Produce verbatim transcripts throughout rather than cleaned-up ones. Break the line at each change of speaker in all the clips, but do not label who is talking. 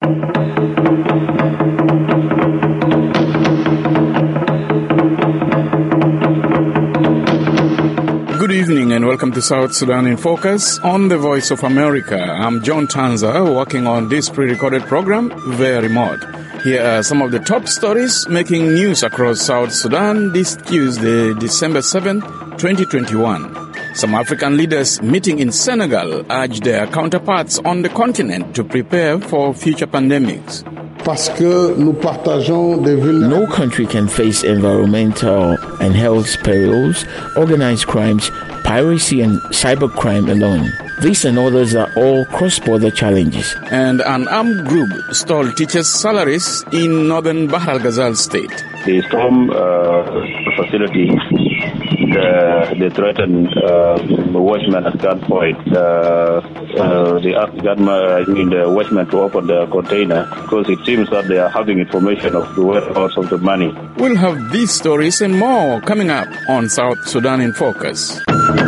Good evening and welcome to South Sudan in Focus on the Voice of America. I'm John Tanza, working on this pre-recorded program via remote. Here are some of the top stories making news across South Sudan this Tuesday, December seventh, twenty twenty-one. Some African leaders meeting in Senegal urge their counterparts on the continent to prepare for future pandemics.
No country can face environmental and health perils, organized crimes, piracy and cybercrime alone. These and others are all cross-border challenges.
And an armed group stole teachers' salaries in northern Bahr al-Ghazal state.
They stormed uh, facility. The, they threatened uh, the watchman at gunpoint. Uh, uh, they asked gunman, I mean the watchman to open the container because it seems that they are having information of the whereabouts of the money.
We'll have these stories and more coming up on South Sudan in Focus.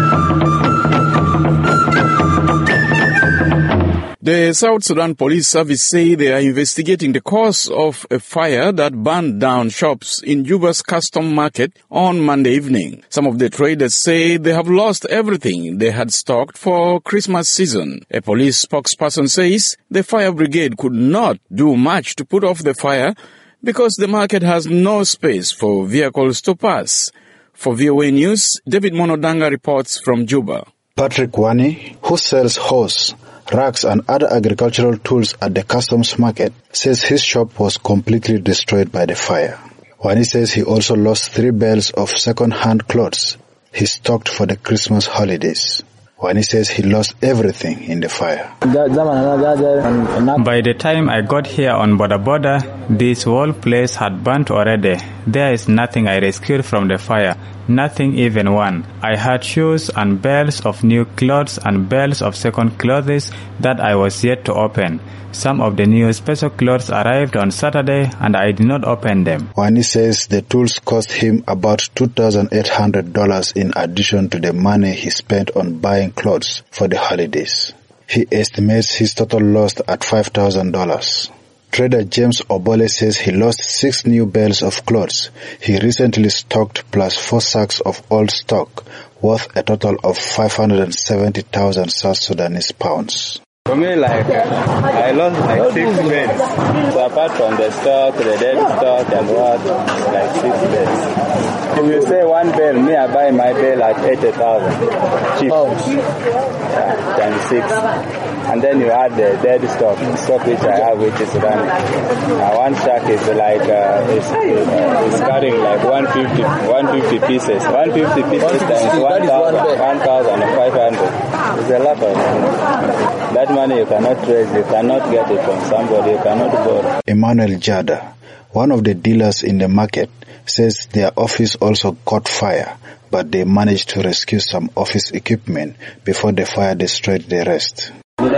The South Sudan Police Service say they are investigating the cause of a fire that burned down shops in Juba's Custom Market on Monday evening. Some of the traders say they have lost everything they had stocked for Christmas season. A police spokesperson says the fire brigade could not do much to put off the fire because the market has no space for vehicles to pass. For V O A News, David Monodanga reports from Juba.
Patrick Wani, who sells hose, racks and other agricultural tools at the customs market, says his shop was completely destroyed by the fire. Wani says he also lost three bales of second-hand clothes he stocked for the Christmas holidays. Wani says he lost everything in the fire.
By the time I got here on Boda Boda, this whole place had burnt already. There is nothing I rescued from the fire. Nothing, even one. I had shoes and bales of new clothes and bales of second clothes that I was yet to open. Some of the new special clothes arrived on Saturday and I did not open them.
Wani says the tools cost him about two thousand eight hundred dollars in addition to the money he spent on buying clothes for the holidays. He estimates his total loss at five thousand dollars. Trader James Obole says he lost six new bales of clothes he recently stocked plus four sacks of old stock worth a total of five hundred seventy thousand South Sudanese pounds.
For me, like, I lost like six beds. So apart from the stock, the dead stock and what, like six beds. If you say one bale, me I buy my bale at eighty thousand. Cheap. Yeah, times six. And then you add the dead stock, stock which I have, which is running. Now one sack is like, uh, is, uh, is carrying like one hundred fifty pieces. one hundred fifty pieces times one thousand five hundred. It's a lot of money. That money you cannot trace, you cannot get it from somebody, you cannot borrow.
Emmanuel Jada, one of the dealers in the market, says their office also caught fire, but they managed to rescue some office equipment before the fire destroyed the rest.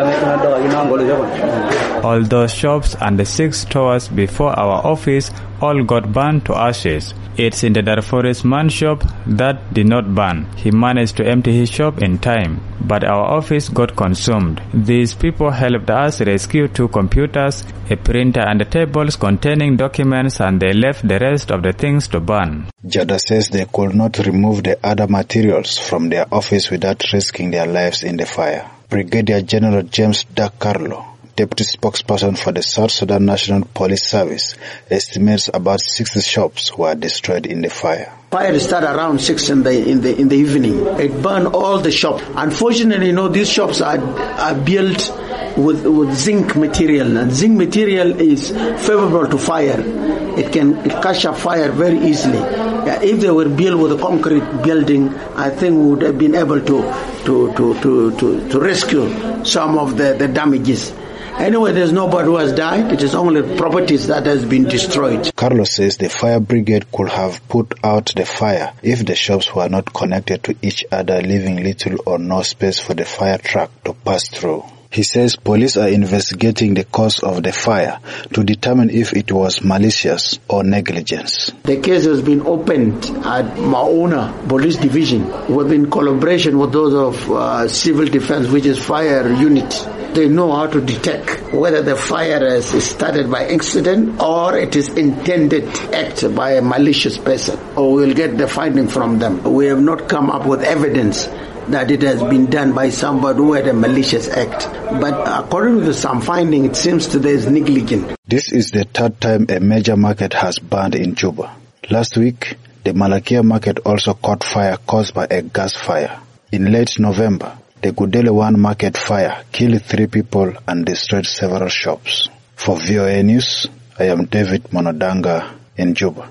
All those shops and the six stores before our office all got burned to ashes. It's in the Darfuris man shop that did not burn. He managed to empty his shop in time, but our office got consumed. These people helped us rescue two computers, a printer and tables containing documents, and they left the rest of the things to burn.
Jada says they could not remove the other materials from their office without risking their lives in the fire. Brigadier General James Dacarlo, deputy spokesperson for the South Sudan National Police Service, estimates about sixty shops were destroyed in the fire.
Fire started around six in the in the in the evening. It burned all the shops. Unfortunately, you know, these shops are are built with with zinc material, and zinc material is favorable to fire. It can it catch up fire very easily. Yeah, if they were built with a concrete building, I think we would have been able to to to to to, to rescue some of the, the damages. Anyway, there's nobody who has died. It is only properties that has been destroyed.
Carlos says the fire brigade could have put out the fire if the shops were not connected to each other, leaving little or no space for the fire truck to pass through. He says police are investigating the cause of the fire to determine if it was malicious or negligence.
The case has been opened at Mauna Police Division within collaboration with those of uh, Civil Defense, which is fire unit. They know how to detect whether the fire is started by accident or it is intended act by a malicious person, or we'll get the finding from them. We have not come up with evidence that it has been done by somebody who had a malicious act. But according to some finding, it seems that there is negligence.
This is the third time a major market has burned in Juba. Last week, the Malakia market also caught fire caused by a gas fire. In late November, the Gudele one market fire killed three people and destroyed several shops. For V O A News, I am David Monodanga in Juba.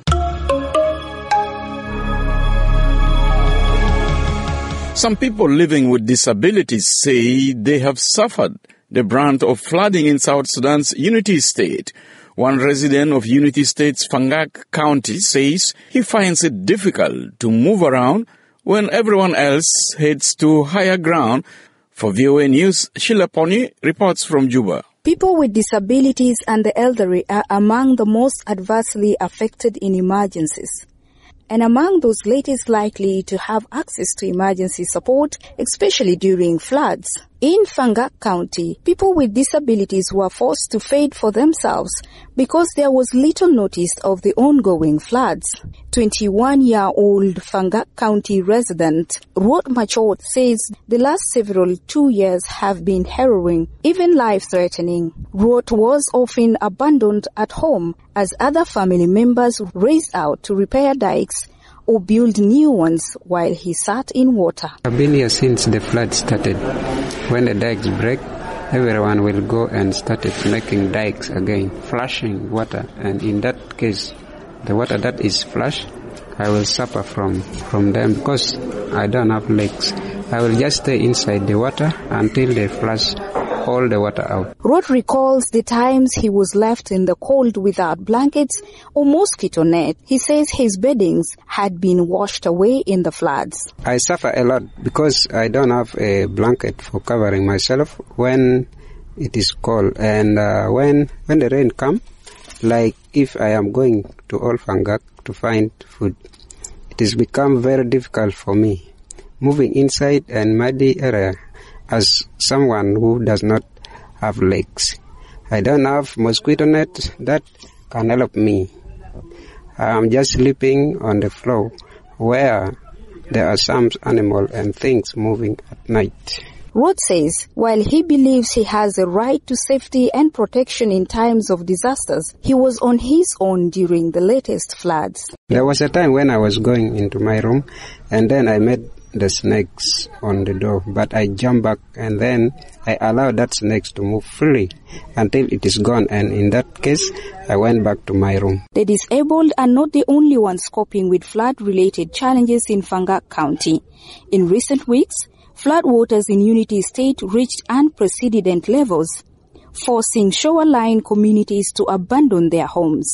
Some people living with disabilities say they have suffered the brunt of flooding in South Sudan's Unity State. One resident of Unity State's Fangak County says he finds it difficult to move around when everyone else heads to higher ground. For V O A News, Sheila Pony reports from Juba.
People with disabilities and the elderly are among the most adversely affected in emergencies, and among those latest likely to have access to emergency support, especially during floods. In Fangak County, people with disabilities were forced to fend for themselves because there was little notice of the ongoing floods. twenty-one-year-old Fangak County resident Ruot Machot says the last several two years have been harrowing, even life-threatening. Ruot was often abandoned at home as other family members raced out to repair dikes or build new ones while he sat in water.
I've been here since the flood started. When the dikes break, everyone will go and started making dikes again, flushing water. And in that case, the water that is flushed, I will suffer from, from them because I don't have legs. I will just stay inside the water until they flush all the water out.
Rod recalls the times he was left in the cold without blankets or mosquito net. He says his beddings had been washed away in the floods.
I suffer a lot because I don't have a blanket for covering myself when it is cold. And uh, when when the rain comes, like if I am going to Old Fangak to find food, it has become very difficult for me moving inside and muddy area as someone who does not have legs. I don't have mosquito net that can help me. I'm just sleeping on the floor where there are some animals and things moving at night.
Rod says while he believes he has a right to safety and protection in times of disasters, he was on his own during the latest floods.
There was a time when I was going into my room and then I met the snakes on the door, but I jumped back and then I allowed that snakes to move freely until it is gone, and in that case I went back to my room.
The disabled are not the only ones coping with flood-related challenges in Fangak County. In recent weeks, flood waters in Unity State reached unprecedented levels, forcing shoreline communities to abandon their homes.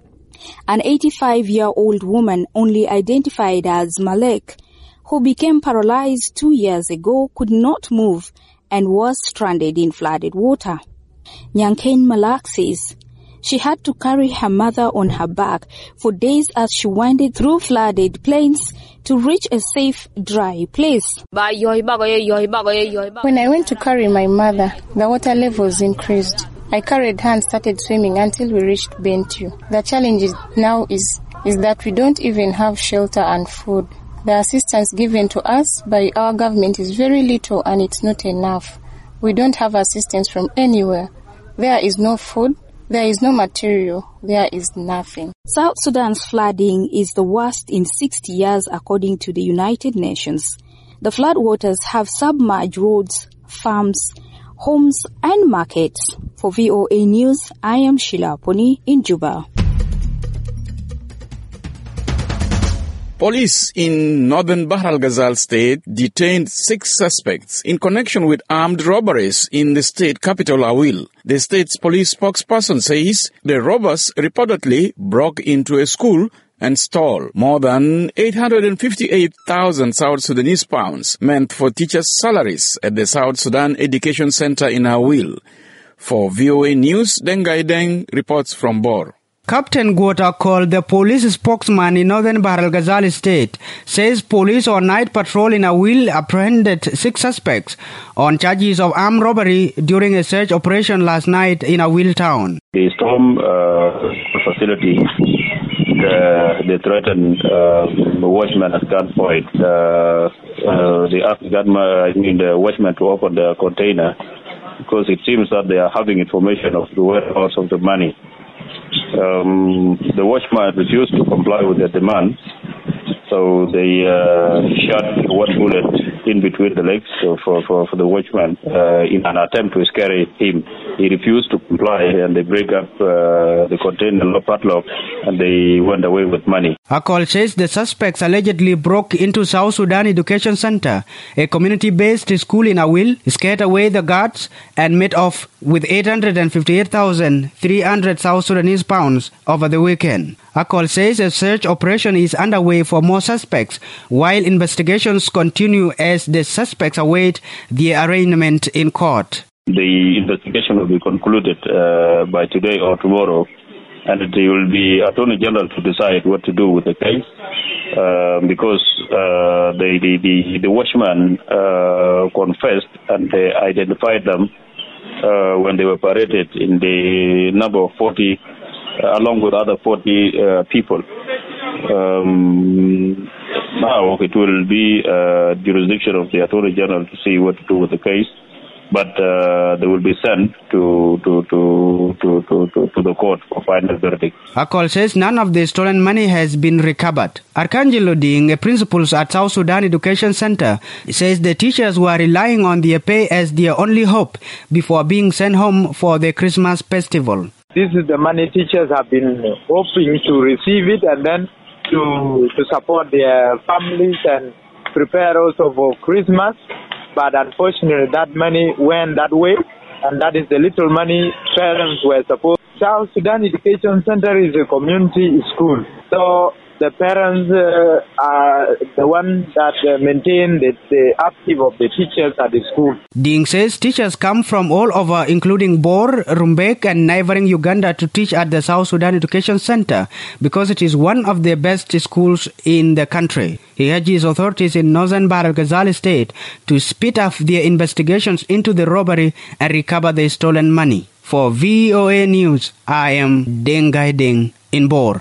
An eighty-five-year-old woman, only identified as Malek, who became paralyzed two years ago, could not move and was stranded in flooded water. Nyanken Malak says she had to carry her mother on her back for days as she wended through flooded plains to reach a safe, dry place.
When I went to carry my mother, the water levels increased. I carried her and started swimming until we reached Bentiu. The challenge is now is, is that we don't even have shelter and food. The assistance given to us by our government is very little and it's not enough. We don't have assistance from anywhere. There is no food, there is no material, there is nothing.
South Sudan's flooding is the worst in sixty years according to the United Nations. The floodwaters have submerged roads, farms, homes and markets. For V O A News, I am Sheila Pony in Juba.
Police in northern Bahr al Ghazal state detained six suspects in connection with armed robberies in the state capital Awil. The state's police spokesperson says the robbers reportedly broke into a school and stole more than eight hundred fifty-eight thousand South Sudanese pounds meant for teachers' salaries at the South Sudan Education Center in Awil. For V O A News, Dengai Deng reports from Bor.
Captain Guota Cole, the police spokesman in northern Bahr el Ghazal state, says police on night patrol in Awil apprehended six suspects on charges of armed robbery during a search operation last night in Awil town.
The storm uh, facility, the, they threatened uh, the watchman at gunpoint. Uh, uh, they asked gunman, I mean the watchman to open the container because it seems that they are having information of the whereabouts of the money. Um, the watchman refused to comply with their demands, so they uh, shot one bullet in between the legs for, for, for the watchman uh, in an attempt to scare him. He refused to comply, and they break up uh, the container padlock, and they went away with money.
Akol says the suspects allegedly broke into South Sudan Education Center, a community-based school in Awil, scared away the guards, and made off with eight hundred fifty-eight thousand three hundred South Sudanese pounds over the weekend. Akol says a search operation is underway for more suspects, while investigations continue as the suspects await the arraignment in court.
The investigation will be concluded uh, by today or tomorrow, and it will be Attorney General to decide what to do with the case, uh, because uh, the, the, the, the watchman uh, confessed and they identified them uh, when they were paraded in the number of forty, uh, along with other forty uh, people. Um, now it will be uh, jurisdiction of the Attorney General to see what to do with the case. But uh, they will be sent to to, to to to to to the court for final verdict.
Akol says none of the stolen money has been recovered. Arcangelo Ding, a principal at South Sudan Education Center, says the teachers were relying on their pay as their only hope before being sent home for the Christmas festival.
This is the money teachers have been hoping to receive it and then to to support their families and prepare also for Christmas. But unfortunately, that money went that way, and that is the little money parents were supposed. South Sudan Education Center is a community school, so the parents uh, are the ones that uh, maintain the, the upkeep of the teachers at the school.
Ding says teachers come from all over, including Bor, Rumbek, and neighboring Uganda, to teach at the South Sudan Education Center because it is one of the best schools in the country. He urges authorities in northern Bahr el Ghazal state to speed up their investigations into the robbery and recover the stolen money. For V O A News, I am Dengai Ding in Bor.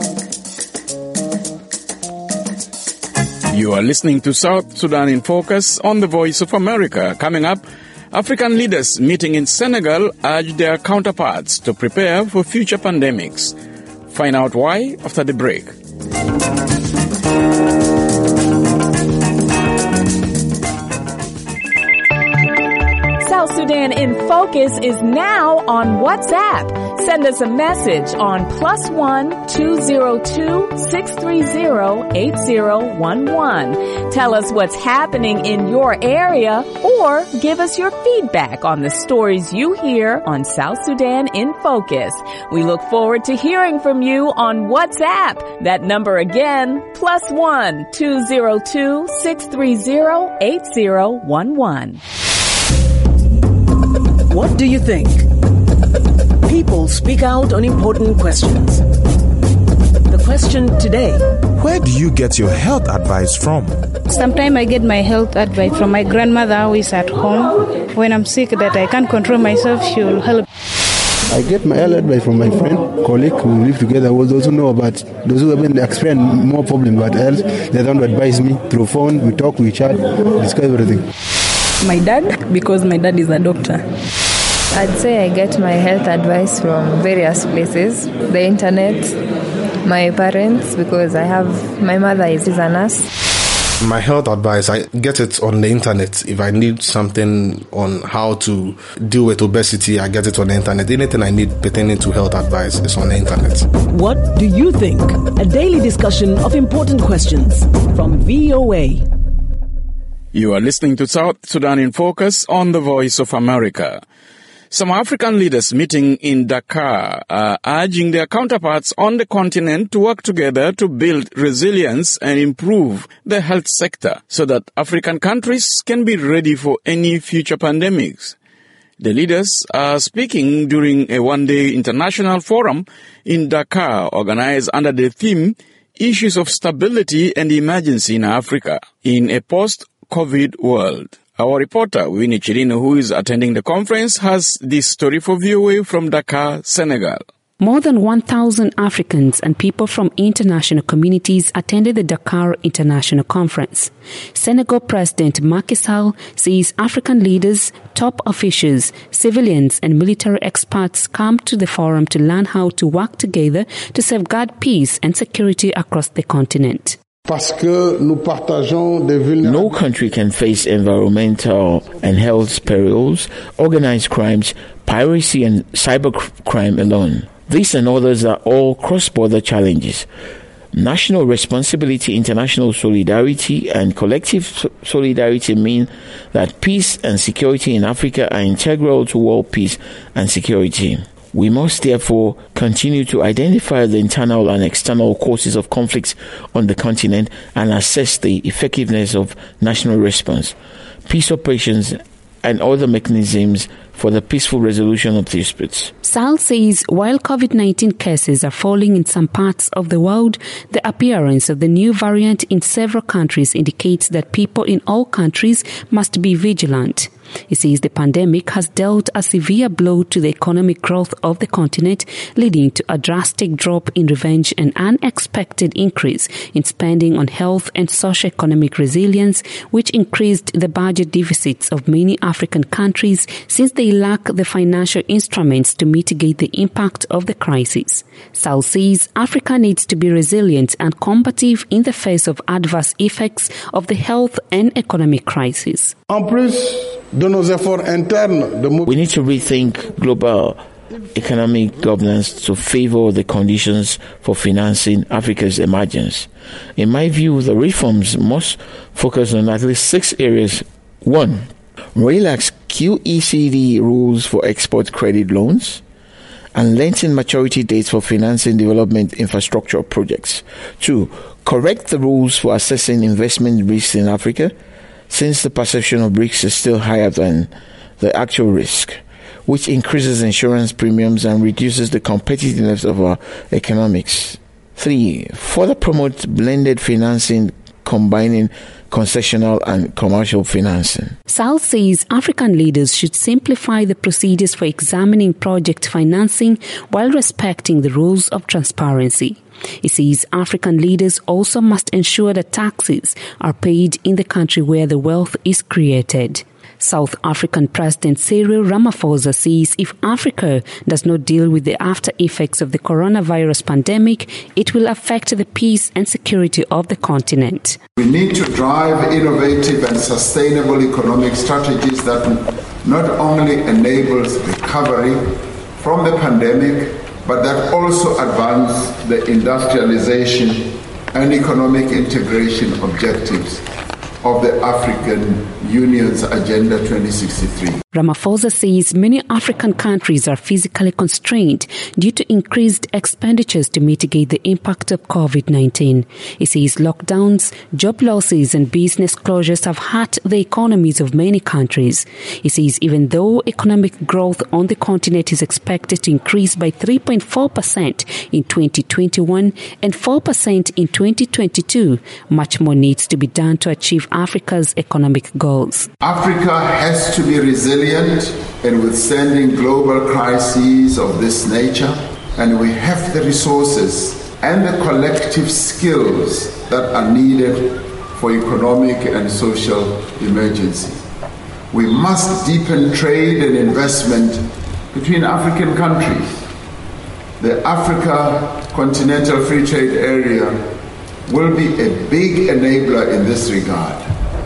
You are listening to South Sudan in Focus on the Voice of America. Coming up, African leaders meeting in Senegal urge their counterparts to prepare for future pandemics. Find out why after the break.
South Sudan in Focus is now on WhatsApp. Send us a message on plus one two zero two six three zero eight zero one one. Tell us what's happening in your area or give us your feedback on the stories you hear on South Sudan in Focus. We look forward to hearing from you on WhatsApp. That number again, plus one two zero two six three zero eight zero one one.
What do you think? People speak out on important questions. The question today:
where do you get your health advice from?
Sometimes I get my health advice from my grandmother who is at home. When I'm sick that I can't control myself, she will help.
I get my health advice from my friend, colleague who live together. Those who know about, those who have been experienced more problems about health, they don't advise me through phone. We talk, we chat, discuss everything.
My dad, because my dad is a doctor.
I'd say I get my health advice from various places, the internet, my parents, because I have, my mother is a nurse.
My health advice, I get it on the internet. If I need something on how to deal with obesity, I get it on the internet. Anything I need pertaining to health advice is on the internet.
What do you think? A daily discussion of important questions from V O A.
You are listening to South Sudan in Focus on the Voice of America. Some African leaders meeting in Dakar are urging their counterparts on the continent to work together to build resilience and improve the health sector so that African countries can be ready for any future pandemics. The leaders are speaking during a one-day international forum in Dakar organized under the theme Issues of Stability and Emergency in Africa in a Post-COVID World. Our reporter, Winnie Chirino, who is attending the conference, has this story for V O A from Dakar, Senegal.
More than one thousand Africans and people from international communities attended the Dakar International Conference. Senegal President Macky Sall says African leaders, top officials, civilians and military experts come to the forum to learn how to work together to safeguard peace and security across the continent.
No country can face environmental and health perils, organized crimes, piracy and cybercrime alone. These and others are all cross-border challenges. National responsibility, international solidarity, and collective solidarity mean that peace and security in Africa are integral to world peace and security. We must therefore continue to identify the internal and external causes of conflicts on the continent and assess the effectiveness of national response, peace operations, and other mechanisms for the peaceful resolution of disputes.
Sall says while COVID nineteen cases are falling in some parts of the world, the appearance of the new variant in several countries indicates that people in all countries must be vigilant. He says the pandemic has dealt a severe blow to the economic growth of the continent, leading to a drastic drop in revenge and unexpected increase in spending on health and socio-economic resilience, which increased the budget deficits of many African countries since they lack the financial instruments to mitigate the impact of the crisis. Sall says Africa needs to be resilient and combative in the face of adverse effects of the health and economic crisis.
We need to rethink global economic governance to favor the conditions for financing Africa's emergence. In my view, the reforms must focus on at least six areas. One, relax Q E C D rules for export credit loans and lengthen maturity dates for financing development infrastructure projects. Two, correct the rules for assessing investment risks in Africa, since the perception of risks is still higher than the actual risk, which increases insurance premiums and reduces the competitiveness of our economics. Three, further promote blended financing, combining concessional and commercial financing.
Sall says African leaders should simplify the procedures for examining project financing while respecting the rules of transparency. He says African leaders also must ensure that taxes are paid in the country where the wealth is created. South African President Cyril Ramaphosa says if Africa does not deal with the after effects of the coronavirus pandemic, it will affect the peace and security of the continent.
We need to drive innovative and sustainable economic strategies that not only enables recovery from the pandemic, but that also advance the industrialization and economic integration objectives of the African Union's Agenda twenty sixty-three.
Ramaphosa says many African countries are physically constrained due to increased expenditures to mitigate the impact of COVID nineteen. He says lockdowns, job losses and business closures have hurt the economies of many countries. He says even though economic growth on the continent is expected to increase by three point four percent in twenty twenty-one and four percent in twenty twenty-two, much more needs to be done to achieve Africa's economic goals.
Africa has to be resilient in withstanding global crises of this nature, and we have the resources and the collective skills that are needed for economic and social emergency. We must deepen trade and investment between African countries. The Africa Continental Free Trade Area will be a big enabler in this regard.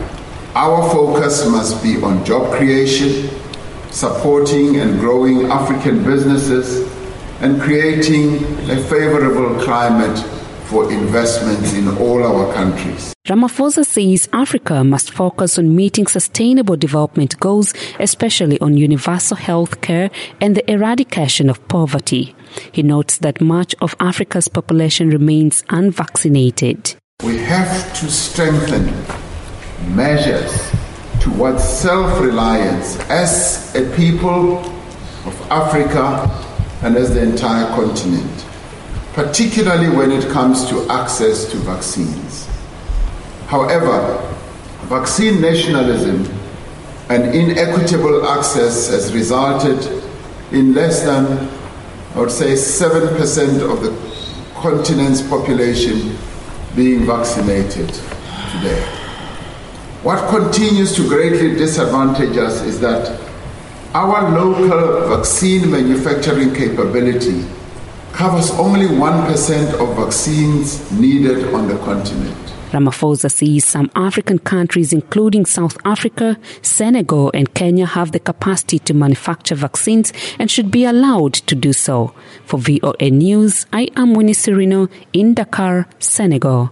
Our focus must be on job creation, supporting and growing African businesses, and creating a favorable climate for investments in all our countries.
Ramaphosa says Africa must focus on meeting sustainable development goals, especially on universal health care and the eradication of poverty. He notes that much of Africa's population remains unvaccinated.
We have to strengthen measures to towards self-reliance as a people of Africa and as the entire continent, particularly when it comes to access to vaccines. However, vaccine nationalism and inequitable access has resulted in less than, I would say, seven percent of the continent's population being vaccinated today. What continues to greatly disadvantage us is that our local vaccine manufacturing capability covers only one percent of vaccines needed on the continent.
Ramaphosa says some African countries, including South Africa, Senegal and Kenya, have the capacity to manufacture vaccines and should be allowed to do so. For V O A News, I am Winnie Serino in Dakar, Senegal.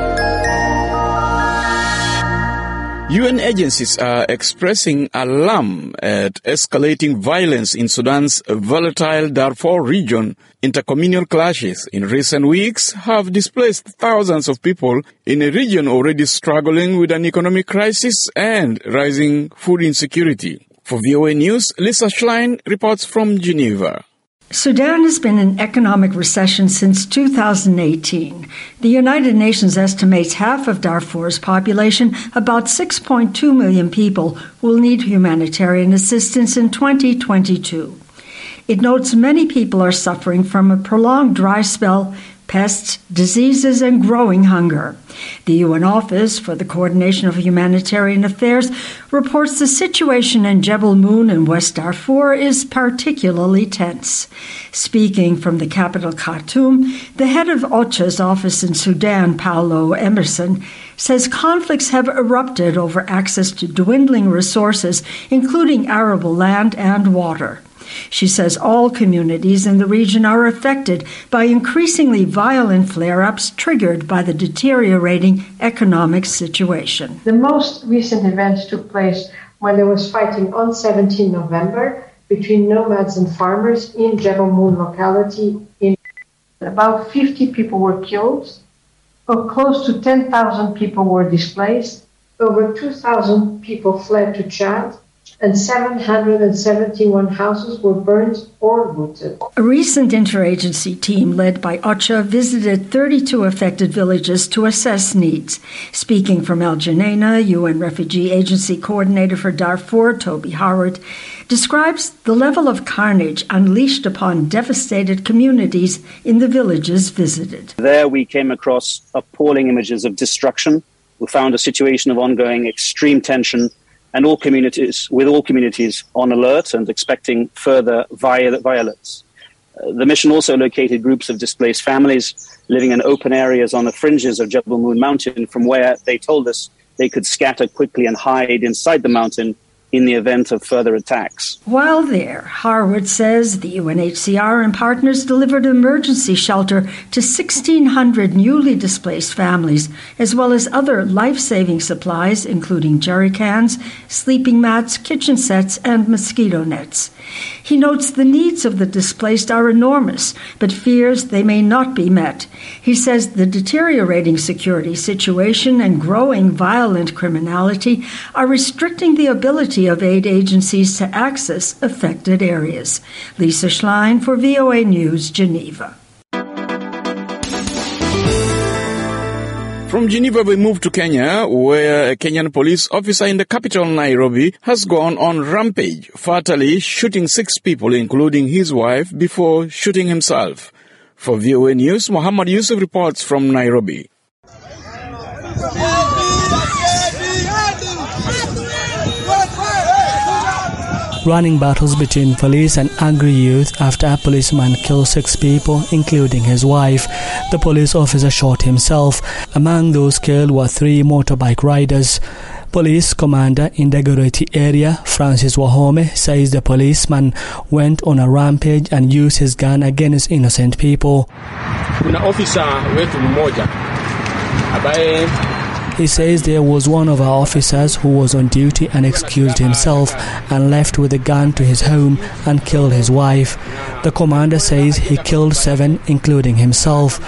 U N agencies are expressing alarm at escalating violence in Sudan's volatile Darfur region. Intercommunal clashes in recent weeks have displaced thousands of people in a region already struggling with an economic crisis and rising food insecurity. For V O A News, Lisa Schlein reports from Geneva.
Sudan has been in economic recession since two thousand eighteen. The United Nations estimates half of Darfur's population, about six point two million people, will need humanitarian assistance in twenty twenty-two. It notes many people are suffering from a prolonged dry spell, pests, diseases, and growing hunger. The U N Office for the Coordination of Humanitarian Affairs reports the situation in Jebel Moon in West Darfur is particularly tense. Speaking from the capital Khartoum, the head of OCHA's office in Sudan, Paolo Emerson, says conflicts have erupted over access to dwindling resources, including arable land and water. She says all communities in the region are affected by increasingly violent flare-ups triggered by the deteriorating economic situation.
The most recent events took place when there was fighting on the seventeenth of November between nomads and farmers in Jebel Moon locality. In about fifty people were killed, or close to ten thousand people were displaced, over two thousand people fled to Chad, and seven hundred seventy-one houses were burned or looted.
A recent interagency team led by OCHA visited thirty-two affected villages to assess needs. Speaking from El Geneina, U N Refugee Agency Coordinator for Darfur, Toby Howard, describes the level of carnage unleashed upon devastated communities in the villages visited.
There we came across appalling images of destruction. We found a situation of ongoing extreme tension, and all communities, with all communities on alert and expecting further violence. Uh, the mission also located groups of displaced families living in open areas on the fringes of Jebel Moon Mountain, from where they told us they could scatter quickly and hide inside the mountain in the event of further attacks.
While there, Harwood says the U N H C R and partners delivered emergency shelter to sixteen hundred newly displaced families, as well as other life-saving supplies, including jerry cans, sleeping mats, kitchen sets, and mosquito nets. He notes the needs of the displaced are enormous, but fears they may not be met. He says the deteriorating security situation and growing violent criminality are restricting the ability of aid agencies to access affected areas. Lisa Schlein for V O A News, Geneva.
From Geneva, we move to Kenya, where a Kenyan police officer in the capital, Nairobi, has gone on rampage, fatally shooting six people, including his wife, before shooting himself. For V O A News, Muhammad Yusuf reports from Nairobi.
Running battles between police and angry youth after a policeman killed six people, including his wife. The police officer shot himself. Among those killed were three motorbike riders. Police commander in the Dagoretti area, Francis Wahome, says the policeman went on a rampage and used his gun against innocent people.
Kuna officer wetu mmoja ambaye
He says there was one of our officers who was on duty and excused himself and left with a gun to his home and killed his wife. The commander says he killed seven, including himself.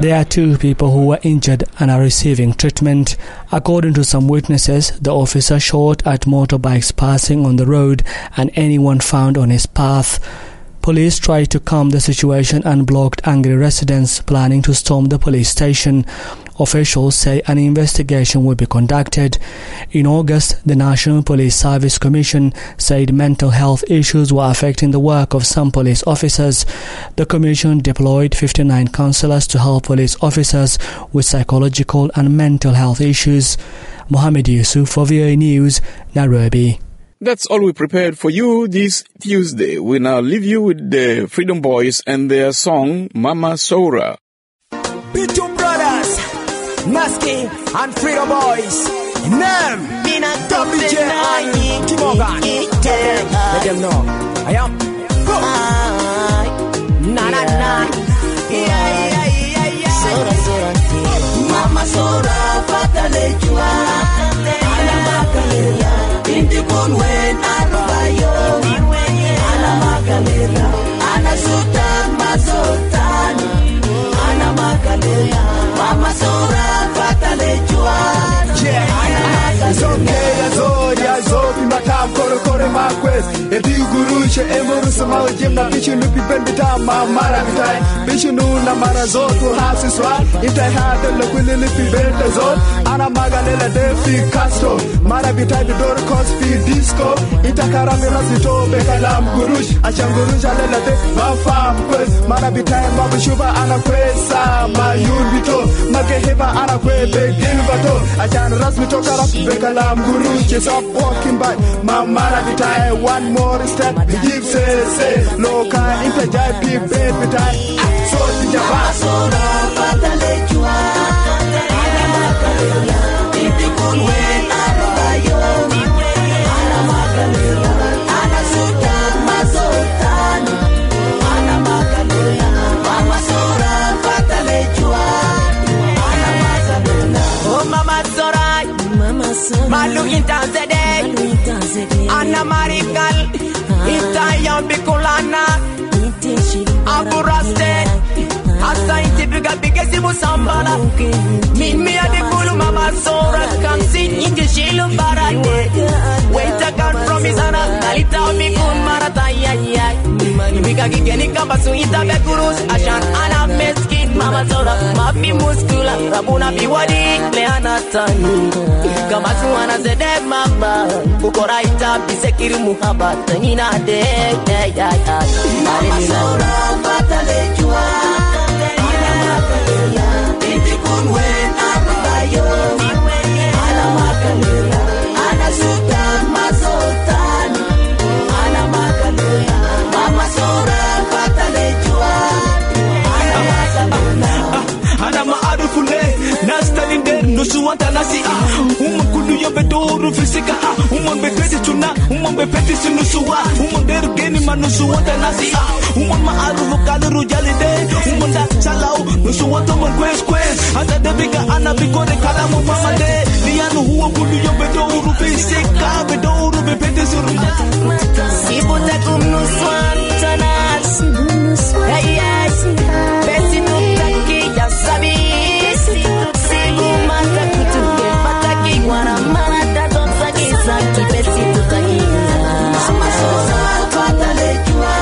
There are two people who were injured and are receiving treatment. According to some witnesses, the officer shot at motorbikes passing on the road and anyone found on his path. Police tried to calm the situation and blocked angry residents planning to storm the police station. Officials say an investigation will be conducted. In August, the National Police Service Commission said mental health issues were affecting the work of some police officers. The commission deployed fifty-nine counsellors to help police officers with psychological and mental health issues. Mohammed Yusuf for V O A News, Nairobi.
That's all we prepared for you this Tuesday. We now leave you with the Freedom Boys and their song, Mama Sora.
Pitu Brothers, Nasky and Freedom Boys. Name, W J I, Timogan. Let them know. I am. Go. Na na na. Yeah, yeah, yeah, yeah. Sora, Sora. Mama Sora, Fatale Jua. Anamakalia. Inti kunwen anubayo. Anamakalia. Anasutan mazotan. Anamakalia. Mama Sora, Fatale Jua. Zonke ya zori ya zobi matam kore kore makwes. Ebi gurushe emoru sama ujim na bishu nupi bendita ma mara bitai. Bishu nu na mara zotu hasi swal. Itai hata lokwili lipi benda zot. Ana magalela defi Castro. Mara bitai bidor cospi disco. Ita karami rasito bekalam gurush. Achang gurush alela de mafam kwes. Mara bitai mabushuba ana kwesa. Mayun bito. Mageheba ana kwe begin bato. Achan rasmito karap bekalam gurush. Just up walking by. Mara bitai one more step. Give say say. Loka ita jai pi bed bitai. So tijaba. Sora fatale jua. Ana makalia. Iti kunwen anubayo. Ana makalia. Ana sultan mazotan. Ana makalia. Mama Sora fatale jua. Ana makalia. Oh Mama Sora. Mama Sora. Malu intazede. Ana marikal. Itayam bikulana. Aburaste. Asa inti biga biga sibu sambala. Min mi adikulu Mama Sora. Kamsi inti shilu barate. Wait a gun from his ana. Nalita mikun marata ya ya. Biga gigeni kabasu ita bekurus. Ashan ana meskin Mama Sora. Mapi muskula. Rabuna biwadi leana tani. Kamasu ana zede mama. Bukora ita bisekiri muhabat. Nina de ya ya ya. Mama Sora fatale jua. Ana makalia. Inti kunwen anubayo. Ana makalia. Ana sultan mazotan. Ana makalia. Mama Sora fatale jua. Ana makalia.
Ana maarufule. Nastalinde nusuwanta nasi ah. Uma kunu yobe doru fisika ah. Uma bepeti tuna. Uma bepeti sinusuwa. Uma deru geni manusuwanta nasi ah. Uma maarufu kaliru jalide. Uma da salau nusuwanta man quest quest. Ata debiga ana bikore kalamu famade. Dianu huwa kunu yobe doru fisika. Bedoru bepeti suruna.
Sibuta kumnusuwanta nasi. Hey yes. Besi nutaki ya sabi. Sibu mata kutuke pataki wana mata donsaki saki besi tutaki. Mama Sora fatale jua.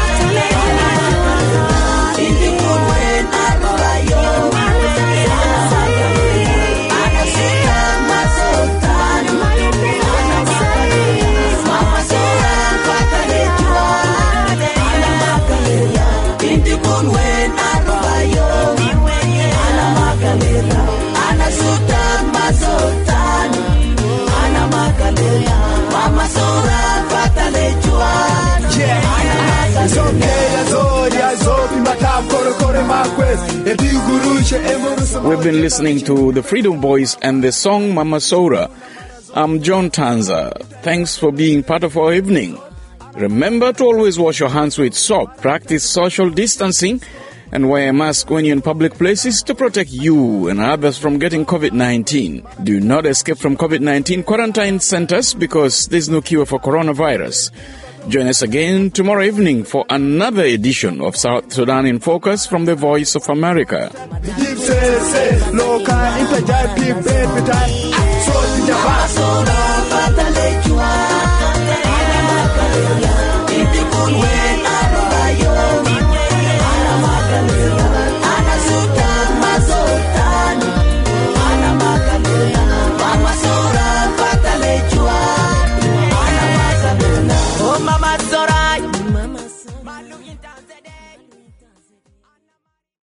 Inti kunwen anubayo. Ana suka mazotan. Ana makalia. Mama Sora fatale jua. Ana makalia. Inti kunwen anubayo. Ana makalia. Ana suka mazotan. Ana makalia. Mama Sora fatale jua.
We've been listening to the Freedom Boys and the song Mama Sora. I'm John Tanza. Thanks for being part of our evening. Remember to always wash your hands with soap, practice social distancing, and wear a mask when you're in public places to protect you and others from getting covid nineteen. Do not escape from covid nineteen quarantine centers because there's no cure for coronavirus. Join us again tomorrow evening for another edition of South Sudan in Focus from the Voice of America.
say say loka inta jai pi bed bitai so ti jaba so na patale jua ina kaleya ipi kunwe